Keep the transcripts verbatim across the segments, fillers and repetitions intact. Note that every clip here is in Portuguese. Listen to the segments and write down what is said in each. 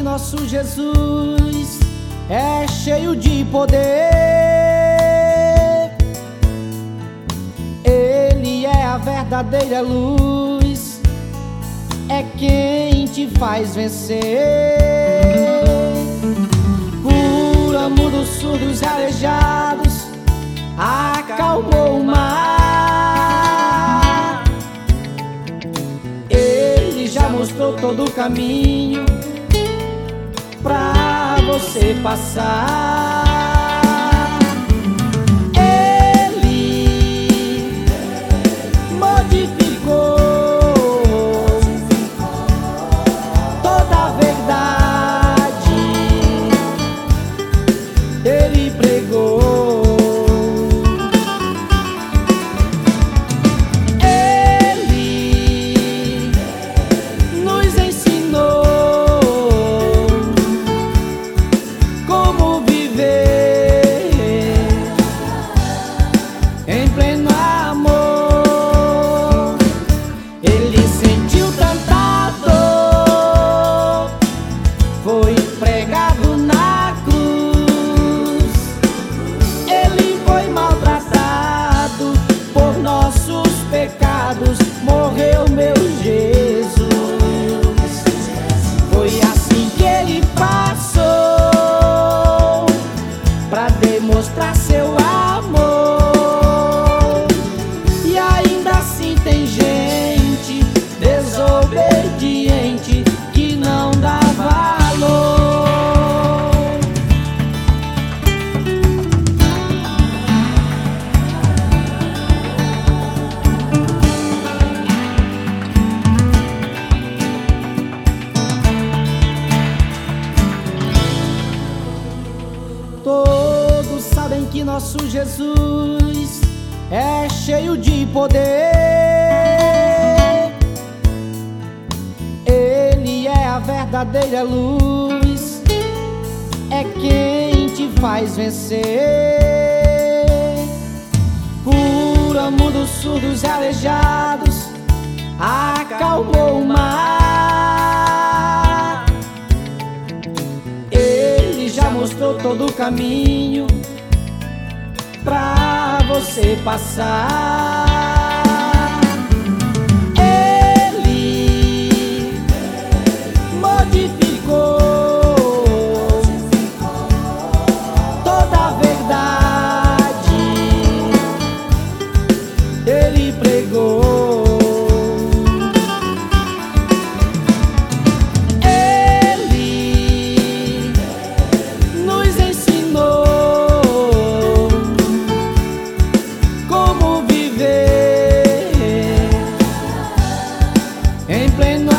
que nosso Jesus é cheio de poder. Ele é a verdadeira luz, é quem te faz vencer. Cura mudos, surdos e aleijados, acalmou o mar. Ele já mostrou todo o caminho pra você passar. Ele modificou toda a verdade. Ele pregou. Em pleno amor, ele sentiu tanta dor, foi pregado na cruz. Ele foi maltratado por nossos pecados, morreu meu Jesus. Foi assim que ele passou pra demonstrar seu amor. Tem gente desobediente que não dá valor. Todos sabem que nosso Jesus é cheio de poder. Ele é a verdadeira luz, é quem te faz vencer. Cura mudos, surdos e aleijados, acalmou o mar. Ele já mostrou todo o caminho pra você passar. Ele modificou toda a verdade. Ele pregou. Ele nos ensinou em pleno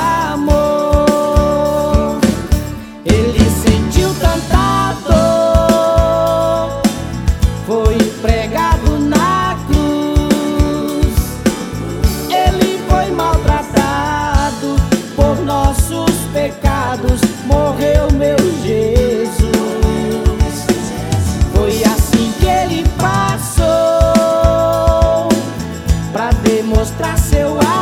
amor. Ele sentiu tanta dor, foi pregado na cruz. Ele foi maltratado por nossos pecados, morreu meu Jesus. Foi assim que ele passou pra demonstrar seu amor.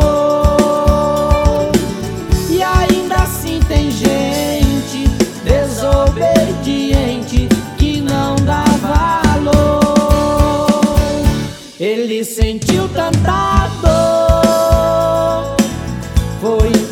Tem gente desobediente que não dá valor. Ele sentiu tanta dor, foi